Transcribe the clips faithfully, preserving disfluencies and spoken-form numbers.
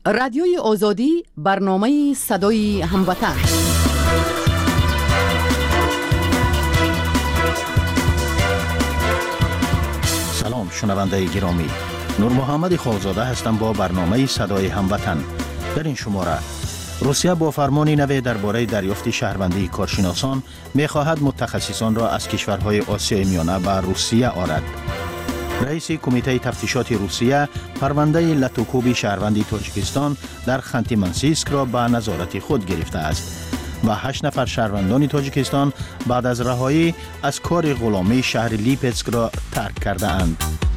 رادیوی آزادی برنامه صدای هموطن. سلام شنونده گرامی، نور محمد خالزاده هستم با برنامه صدای هموطن. در این شماره روسیه با فرمانی نو درباره دریافت شهروندی کارشناسان می‌خواهد متخصصان را از کشورهای آسیای میانه به روسیه آرد. رئیس کمیته تفتیشات روسیه پرونده لاتوکوب شهروندی تاجیکستان در خانتی منسیسک را به نظارت خود گرفته است و هشت نفر شهروندان تاجیکستان بعد از رهایی از کار غلامی شهر لیپسک را ترک کرده اند.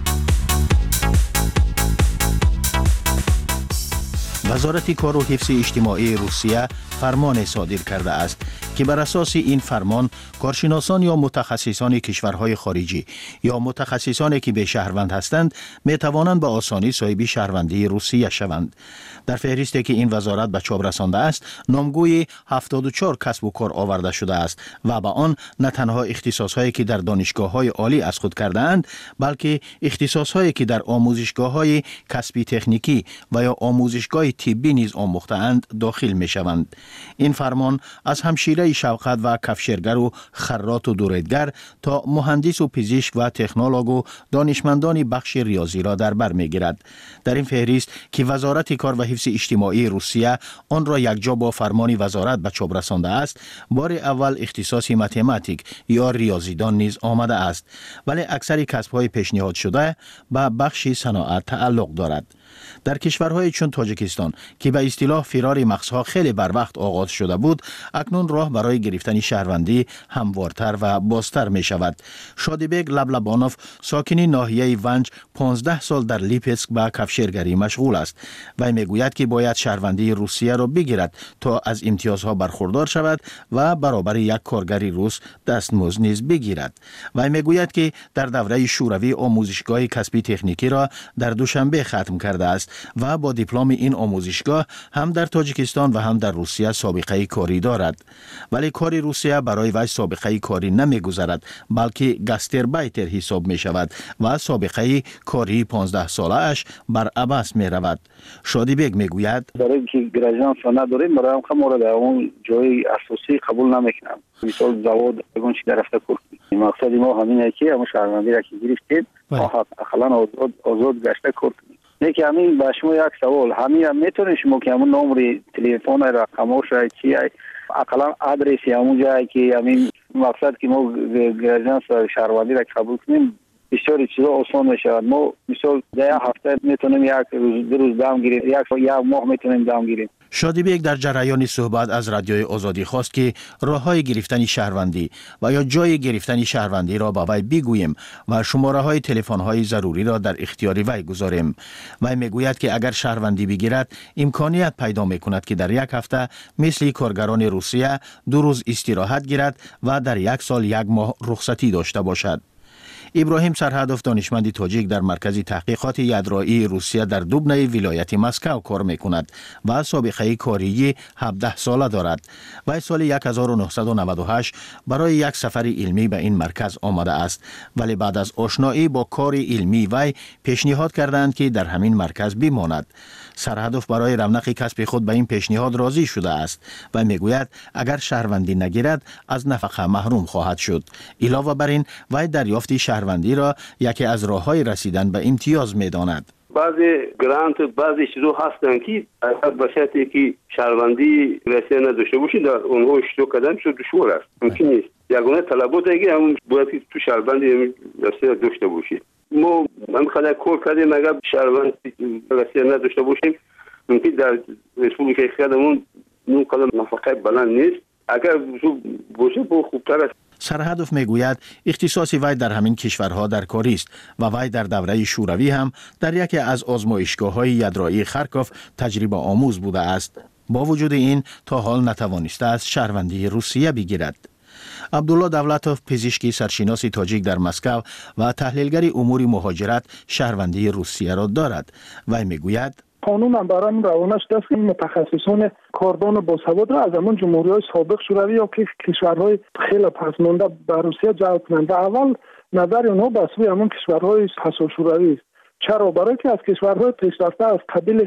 وزارت کار و حفظ اجتماعی روسیه فرمان صادر کرده است که بر اساس این فرمان کارشناسان یا متخصصان کشورهای خارجی یا متخصصانی که به شهروند هستند می توانند به آسانی صاحب شهروندی روسیه شوند. در فهرستی که این وزارت به چاپ رسانده است نامگوی هفتاد و چهار کسب و کار آورده شده است و با آن نه تنها اختصاصهایی که در دانشگاه‌های عالی از خود کرده اند بلکه اختصاصهایی که در آموزشگاه‌های کسبی تکنیکی و یا آموزشگاه طبی نیز آموخته اند داخل می شوند. این فرمان از همشیره شوقت و کفشرگر و خراط و دوریدگر تا مهندس و پزشک و تکنولوژ و دانشمندان بخش ریاضی را در بر می‌گیرد. در این فهرست که وزارت کار و حفظ اجتماعی روسیه آن را یکجا با فرمان وزارت به چاپ رسانده است، بار اول اختصاص متماتیک یا ریاضیدان نیز آمده است، ولی اکثر کسب‌های پیشنهاد شده به بخش صنعت تعلق دارد. در کشورهای چون تاجیکستان که به اصطلاح فرار مغزها خیلی بر وقت آغاز شده بود، اکنون راه برای گرفتن شهروندی هموارتر و بازتر می شود. شادیبگ لبلبانوف ساکن ناحیه ونج پانزده سال در لیپسک به کفشرگری مشغول است و می گوید که باید شهروندی روسیه را بگیرد تا از امتیازها برخوردار شود و برابر یک کارگری روس دستمزد نیز بگیرد. و می گوید که در دوره شوروی آموزشگاه کسبی تکنیکی را در دوشنبه ختم کرده است و با دیپلم این آموزشگاه هم در تاجیکستان و هم در روسیه سابقه کاری دارد. ولی کار روسیه برای وی سابقه کاری نمیگذارد بلکه گاستربایتر حساب می شود و سابقه کاری پانزده ساله اش بر عباس می رود. شادیبگ می گوید برای اینکه گراجانس نداریم برای هم مورد اون جای اساسی قبول نمیکنم. مثال زواد اون چی در رفته کردیم. مقصد ما همینه که همون شهروندی را که گرفتیم اقلا آزاد آزاد گشته کردیم. یکی همین با شما یک سوال همین هم میتونه شما که همون نمره تلفن رقمش چی اقلا آدرس همون جایی که همین مقصد که ما گراجانس شهروندی را قبول کنیم بسیاری چیزا آسان میشود. ما مثال ده هفته میتونیم یک روز دو روز دام گیریم، یک یک ماه میتونیم دام گیریم. شادیبگ در جریان صحبت از رادیوی آزادی خواست که راه‌های گرفتن شهروندی و یا جای گرفتن شهروندی را با وی بگوییم و شماره‌های تلفن‌های ضروری را در اختیار وی گذاریم. وی میگوید که اگر شهروندی بگیرد امکانیت پیدا میکند که در یک هفته مثل کارگران روسیه دو روز استراحت گیرد و در یک سال یک ماه رخصتی داشته باشد. ابراهیم سرهدف دانشمند تاجیک در مرکز تحقیقات یدرایی روسیه در دوبنه ولایت مسکو کار میکند و سابقه کاری هفده ساله دارد. و سال هزار و نهصد و نود و هشت برای یک سفر علمی به این مرکز آمده است، ولی بعد از آشنایی با کار علمی وی پیشنهاد کردند که در همین مرکز بماند. سرهدف برای رونق کسب خود به این پیشنهاد راضی شده است و میگوید اگر شهروندی نگیرد از نفقه محروم خواهد شد. علاوه بر این وی دریافت شهروندی را یکی از راه‌های رسیدن به امتیاز می‌داند. بعضی گرانت بعضی چیزا هستن که اگر باشد که شهروندی رسیدن نداشته باشید در اونها اشتراک کردن شد دشوار است. ممکن نیست. یگانه طلبات اگه همون باید که تو شهروندی رسیدن داشته باشید. ما من خدا کار کردیم اگر شهروندی رسیدن نداشته باشیم ممکن در رسپولیکای خودمون نون کلام نفقه بلند نیست. اگر باشه با خوبتر است. سرهدف میگوید اختصاص وی در همین کشورها در کاری است و وی در دوره شوروی هم در یکی از آزمایشگاه‌های یدرایی خارکوف تجربه آموز بوده است. با وجود این تا حال نتوانسته است شهروندی روسیه بگیرد. عبدالله دولتوف پزشکی سرشناس تاجیک در مسکو و تحلیلگر امور مهاجرت شهروندی روسیه را دارد. وی میگوید قانون هم برای این روانه شده است که متخصصان کاردان باسواد را از همون جمهوری‌های سابق شوروی یا که کشورهای خیلی پسمانده به روسیه جلب کنند. اول نظر اونها به سوی همون کشورهای پسا شوروی است. چرا؟ برای که از کشورهای پیشرفته از قبیل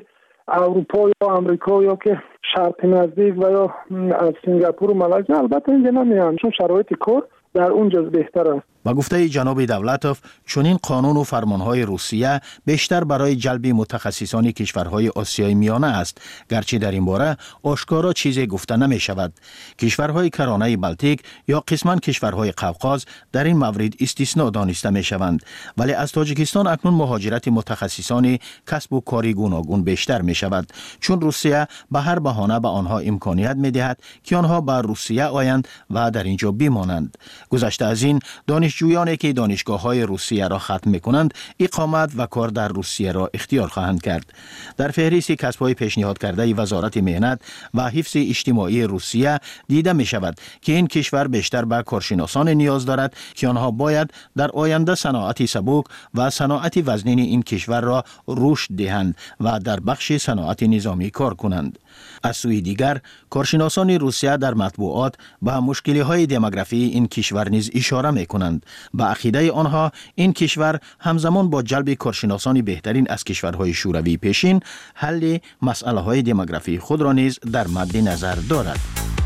اروپا یا آمریکا یا که شرق نزدیک و یا از سنگاپور و مالزی البته اینجا نمیان، چون شرایط کار در اونجا بهتر است. با گفته جناب دولتوف، چنین قانون و فرمانهای روسیه بیشتر برای جلب متخصصان کشورهای آسیای میانه است، گرچه در این باره آشکارا چیزی گفته نمی شود. کشورهای کرانه بلتیک یا قسما کشورهای قوقاز در این مورد استثناء دانسته می شوند، ولی از تاجیکستان اکنون مهاجرت متخصصان کسب و کاری گوناگون بیشتر می شود، چون روسیه به هر بهانه به آنها امکانیت می دهد که آنها به روسیه آیند و در اینجا بمانند. گذشته از این، دانشجویانی که دانشگاه‌های روسیه را ختم می‌کنند اقامت و کار در روسیه را اختیار خواهند کرد. در فهرست کسب‌های پیشنهاد کرده وزارت مهنت و حفظ اجتماعی روسیه دیده می‌شود که این کشور بیشتر به کارشناسان نیاز دارد که آنها باید در آینده صنعت سبک و صنعت وزنین این کشور را رشد دهند و در بخش صنعت نظامی کار کنند. از سوی دیگر، کارشناسان روسیه در مطبوعات به مشکل‌های دموگرافی این کشور نیز اشاره می‌کنند. به عقیده آنها این کشور همزمان با جلب کارشناسان بهترین از کشورهای شوروی پیشین، حل مسئله‌های دموگرافی خود را نیز در مد نظر دارد.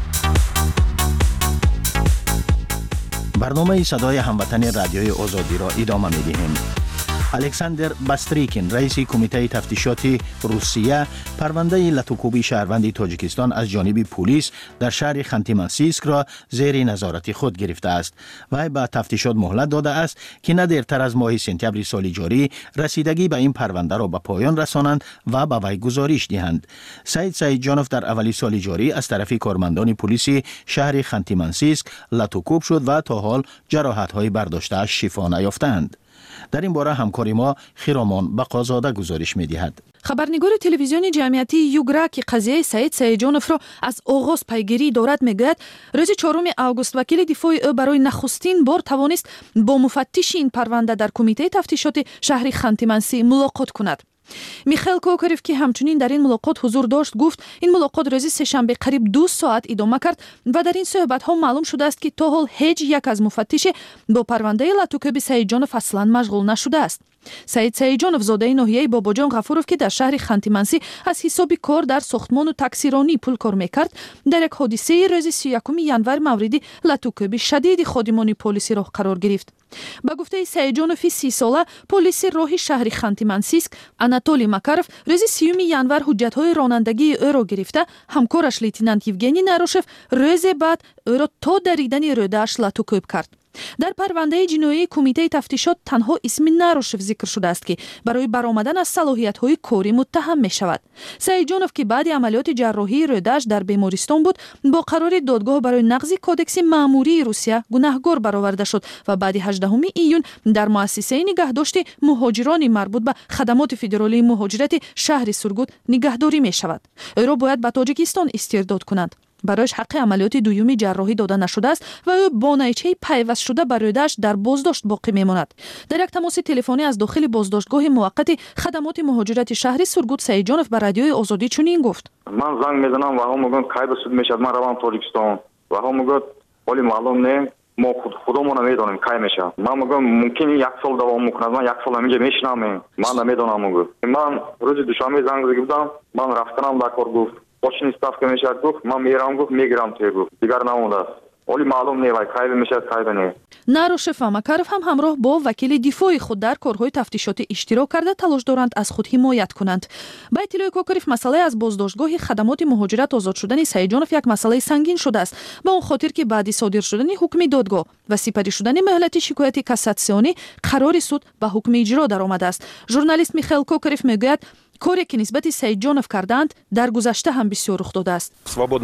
برنامه صدای هموطن رادیوی آزادی را ادامه می‌دهیم. الکساندر باستریکین، رئیس کمیته تفتیشات روسیه، پرونده لاتوکوبی شهروند تاجیکستان از جانب پلیس در شهر خانتی-مانسیسک را زیر نظارت خود گرفته است. وی به تفتیشات مهلت داده است که نه دیرتر از ماه سپتامبر سال جاری رسیدگی به این پرونده را به پایان رسانند و به وی گزارش دهند. سعید سعید جانوف در اوایل سال جاری از طرف کارمندان پلیس شهر خانتی-مانسیسک لاتوکوب شد و تا حال جراحت‌های برداشته شفا نیافتند. در این باره همکاری ما خیرامان بقازاده گزارش می‌دهد. خبرنگار تلویزیون جمعیتی یوگرا که قضیه سعید سعیدجانوف را از آغاز پیگیری دارد میگوید، روز چهارم آگوست وکیل دفاع او برای نخستین بار توانست با مفتش این پرونده در کمیته تفتیشات شهر خانتی-مانسی ملاقات کند. میخائیل کوکاریف که همچنین در این ملاقات حضور داشت گفت این ملاقات روز سه‌شنبه قریب دو ساعت ادامه کرد و در این صحبت ها معلوم شده است که تا حال هیچ یک از مفتش با پرونده لاتوکوبی سعیدجانوف اصلا مشغول نشده است. سعید سعیدجانوف زاده ناحیه باباجان غفوروف که در شهر خانتی-مانسی از حساب کار در ساختمان و تاکسیرانی پول کار میکرد، در یک حادثه روز سی و یکم ژانویه موردی لاتوکوبی شدید خادمان پلیسی راه قرار گرفت. با گفته سعیدجانوف سی ساله، پلیس راه شهر خانتی-مانسیسک آناتولی ماکاروف روز سیوم ژانویه حجت‌های رانندگی او را گرفته، همکارش لیتنانت یوگنی ناروشف روز بعد او را تا دریدن روده‌اش لاتوکوب کرد. در پرونده جنایی کمیته تفتیشات تنها اسم ناروشف ذکر شده است که برای برآمدن از صلاحیت‌های کاری متهم می شود. سعیدجانوف که بعد عملیات جراحی روده‌اش در بیمارستان بود، با قرار دادگاه برای نقض کودکس مأموری روسیه گناهکار برآورده شد و بعد هجدهم ایون در مؤسسه نگهداشت مهاجران مربوط به خدمات فدرالی مهاجرت شهر سورگوت نگهداری می شود. او را باید به تاجیکستان استرداد کنند. برایش حق عملیات دومی جراحی داده نشده است و او با نیچه پیوست شده بر روده‌اش در بازداشت باقی میماند. در یک تماس تلفنی از داخل بازداشتگاه موقت خدمات مهاجرت شهر سورگوت سعیدجانوف بر رادیوی آزادی چنین گفت: من زنگ میزنم و هم میگن کی به سود میشد، من روم تاجیکستان و هم میگن ولی معلوم نه، ما خود خودمون نمیدونیم کی میشه. من میگم ممکنه یک سال دوام میکنه، من یک سال اینجا میشینم، من نمیدونم. میگم من روز دوشنبه زنگ زدم، من رفتم در کار، گفت باشین استافکا میشه، گفت من میرم، گفت میگیرم توی، گفت دیگر نمونده است، ولی معلوم نیست کی میشه کی نه. ناروشف و ماکاروف هم همراه با وکیل دفاعی خود در کارهای تفتیشات اشتراک کرده تلاش دارند از خود حمایت کنند. با اطلاع کوکاریف مسئله از بازداشتگاه خدمات مهاجرت آزاد شدن سعیدجانوف یک مسئله سنگین شده است، با اون خاطر که بعد صادر شدن حکم دادگاه و سپری شدن مهلت شکایت کاساسیونی قرار سود به حکم اجرا درآمده است. ژورنالیست میخائیل کوکاریف میگوید کاری که نسبت سعیدجانوف کردند در گذشته هم بسیار رخ داده است.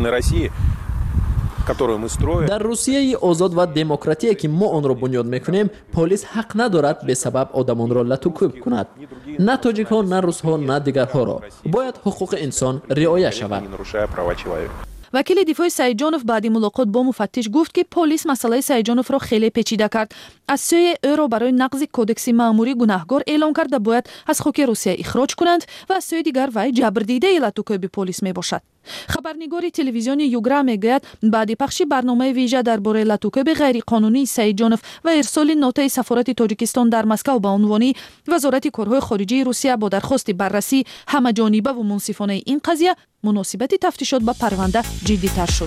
در روسیه آزاد و دموکراتیکی که ما آن را بنیاد میکنیم، پلیس حق ندارد به سبب آدمان را لاتوکوب کند. نه تاجیک ها، نه روس ها، نه دیگرها را. باید حقوق انسان رعایت شود. وکیل دفاع سعیدجانوف بعد ملاقات با مفتش گفت که پلیس مسئله سعیدجانوف را خیلی پیچیده کرد. از سوی او را برای نقض کودکس مأموری گناهکار اعلام کرده باید از خاک روسیه اخراج کنند و از سوی دیگر وی جبردیده لاتوکوب پلیس می باشد. خبرنگاری تلویزیون یوگرا میگوید بعد پخش برنامه ویژه درباره لاتوکوب غیر قانونی سعیدجانوف و ارسال نوتای سفارت تاجیکستان در مسکو به عنوان وزارت کارهای خارجه روسیه با درخواست بررسی همه‌جانبه و منصفانه این قضیه، مناسبت تفتیشات به پرونده جدی‌تر شد.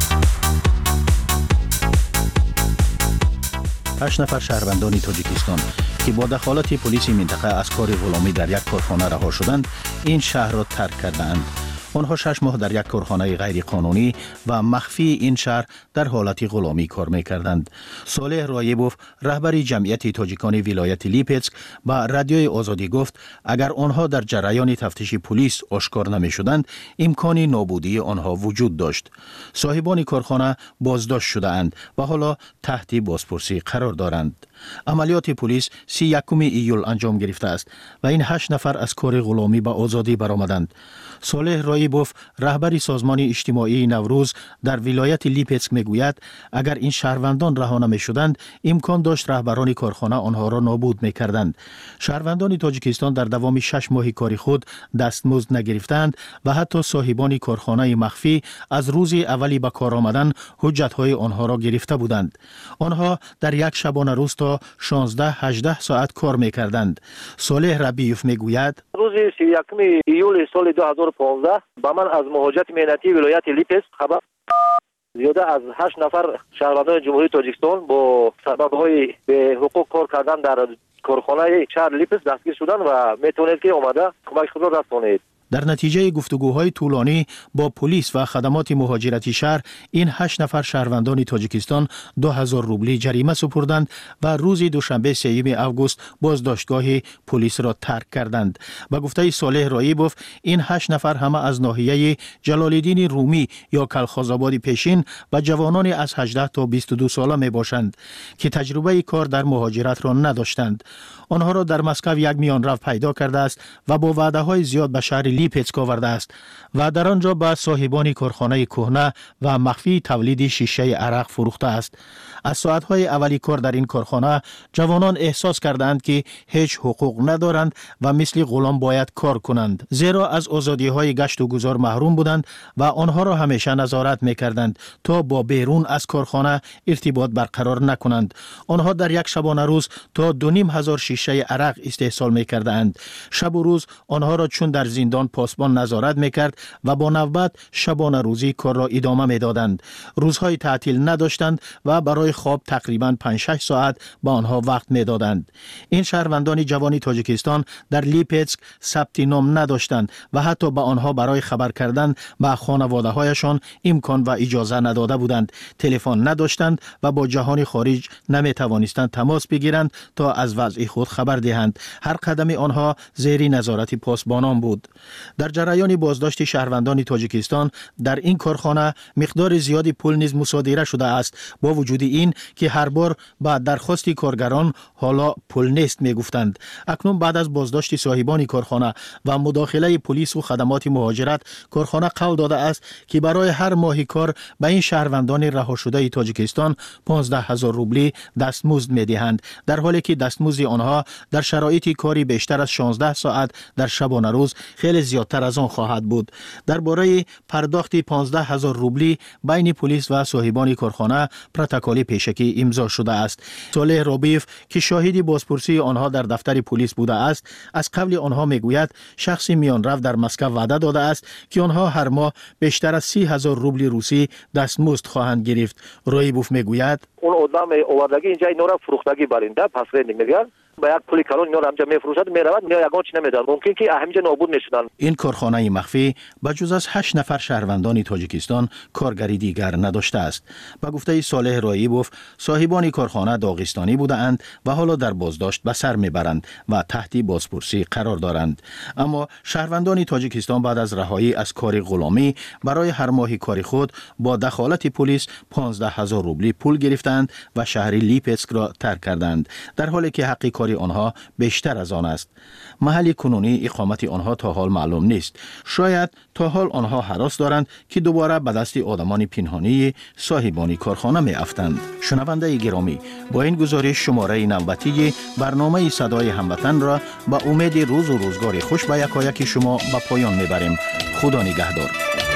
هشت نفر شهروندان تاجیکستان که با دخالت پلیس منطقه از کار غلامی در یک کارخانه رها شدند، این شهر را ترک کردند. آنها شش ماه در یک کارخانه غیر قانونی و مخفی این شهر در حالت غلامی کار می‌کردند. صالح رایبوف، رهبر جمعیت تاجیکان ولایت لیپسک، با رادیوی آزادی گفت اگر آنها در جریان تفتیش پلیس آشکار نمی‌شدند، امکان نابودی آنها وجود داشت. صاحبان کارخانه بازداشت شده‌اند و حالا تحت بازپرسی قرار دارند. عملیات پلیس سی یکم ایول انجام گرفته است و این هشت نفر از کار غلامی به آزادی برآمدند. صالح رایبوف، رهبر سازمان اجتماعی نوروز در ولایت لیپسک میگوید اگر این شهروندان رها نمی‌شدند، امکان داشت رهبران کارخانه آنها را نابود می‌کردند. شهروندان تاجیکستان در دوام شش ماه کار خود دستمزد نگرفتند و حتی صاحبان کارخانه مخفی از روز اولی به کار آمدن حجت‌های آنها را گرفته بودند. آنها در یک شبانه روز تا شانزده هجده ساعت کار می‌کردند. صالح ربیوف میگوید روز سی و یکم ایول سال دو هزار و پانزده با من از مهاجرت مهنتی ولایت لیپسک خبر زیاده از هشت نفر شهروندان جمهوری تاجیکستان با سبب‌های به حقوق کار کردن در کارخانه شهر لیپسک دستگیر شدند و میتونید که اومده کمک خود را رسانید. در نتیجه گفتگوهای طولانی با پلیس و خدمات مهاجرتی شهر، این هشت نفر شهروندان تاجیکستان دو هزار روبلی جریمه سپردند و روز دوشنبه سوم آگوست بازداشتگاه پلیس را ترک کردند. با گفته صالح رایبوف، این هشت نفر همه از ناحیه جلال‌الدین رومی یا کلخازآباد پیشین و جوانان از هجده تا بیست و دو ساله می باشند که تجربه کار در مهاجرت را نداشتند. آنها را در مسکو یک میانرو پیدا کرده است و با وعده‌های زیاد به شهر لیپسک آورده است و در آنجا به صاحبان کارخانه کهنه و مخفی تولید شیشه عرق فروخته است. از ساعت‌های اولی کار در این کارخانه جوانان احساس کردند که هیچ حقوق ندارند و مثل غلام باید کار کنند، زیرا از آزادی‌های گشت و گذار محروم بودند و آنها را همیشه نظارت می‌کردند تا با بیرون از کارخانه ارتباط برقرار نکنند. آنها در یک شبانه روز تا دو نیم هزار شیشه عرق استحصال می‌کردند. شب و روز آنها را چون در زندان پاسبان نظارت می‌کرد و با نوبت شبانه روزی کار را ادامه می‌دادند. روزهای تعطیل نداشتند و برای خواب تقریباً پنج شش ساعت با آنها وقت می‌دادند. این شهروندان جوان تاجیکستان در لیپسک ثبت نام نداشتند و حتی به آنها برای خبر کردن به خانواده‌هایشان امکان و اجازه نداده بودند. تلفن نداشتند و با جهان خارج نمی‌توانستند تماس بگیرند تا از وضع خود خبر دهند. هر قدم آنها زیر نظارت پاسبانان بود. در جریان بازداشت شهروندان تاجیکستان در این کارخانه مقدار زیادی پول نیز مصادره شده است. با وجود این که هر بار بعد درخواست کارگران حالا پول نیست میگفتند. اکنون بعد از بازداشت صاحبان کارخانه و مداخله پلیس و خدمات مهاجرت، کارخانه قول داده است که برای هر ماه کار به این شهروندان رها شده تاجیکستان پانزده هزار روبلی دستمزد میدهند، در حالی که دستمزد آنها در شرایط کاری بیشتر از شانزده ساعت در شبانه روز خیلی زیادتر از آن خواهد بود. درباره پرداخت پانزده هزار روبلی بین پلیس و صاحبان کارخانه پروتکل پیشکی امضا شده است. صالح رابیف که شاهد بازپرسی آنها در دفتر پلیس بوده است، از قبل آنها میگوید شخص میانرو در مسکو وعده داده است که آنها هر ماه بیشتر از سی هزار روبل روسی دستمزد خواهند گرفت. رایبوف میگوید اون آدم آوردگی اینجا اینا را فروختگی برنده پس رنگ میگن با یک پولی کلون اینا را همجا میفروشد میرود میاد یگان چی نمیدن، ممکن که همینجا نابود میشدن. این کارخانه مخفی بجز از هشت نفر شهروندان تاجیکستان کارگری دیگر نداشته است. با گفته صالح رایبوف، صاحبان کارخانه داغستانی بودند و حالا در بازداشت به سر میبرند و تحت بازپرسی قرار دارند. اما شهروندان تاجیکستان بعد از رهایی از کار غلامی برای هر ماه کار خود با دخالت پلیس پانزده هزار روبلی پول گرفتند و شهر لیپسک را ترک کردند، در حالی که حق کار کار آنها بیشتر از آن است. محل کنونی اقامت آنها تا حال معلوم نیست. شاید تا حال آنها هراس دارند که دوباره به دست آدمان پنهانی صاحبان کارخانه می افتند. شنونده گرامی، با این گزارش شماره نوبتی برنامه صدای هموطن را با امید روز و روزگار خوش به یکایک شما به پایان میبریم. خدا نگهدار.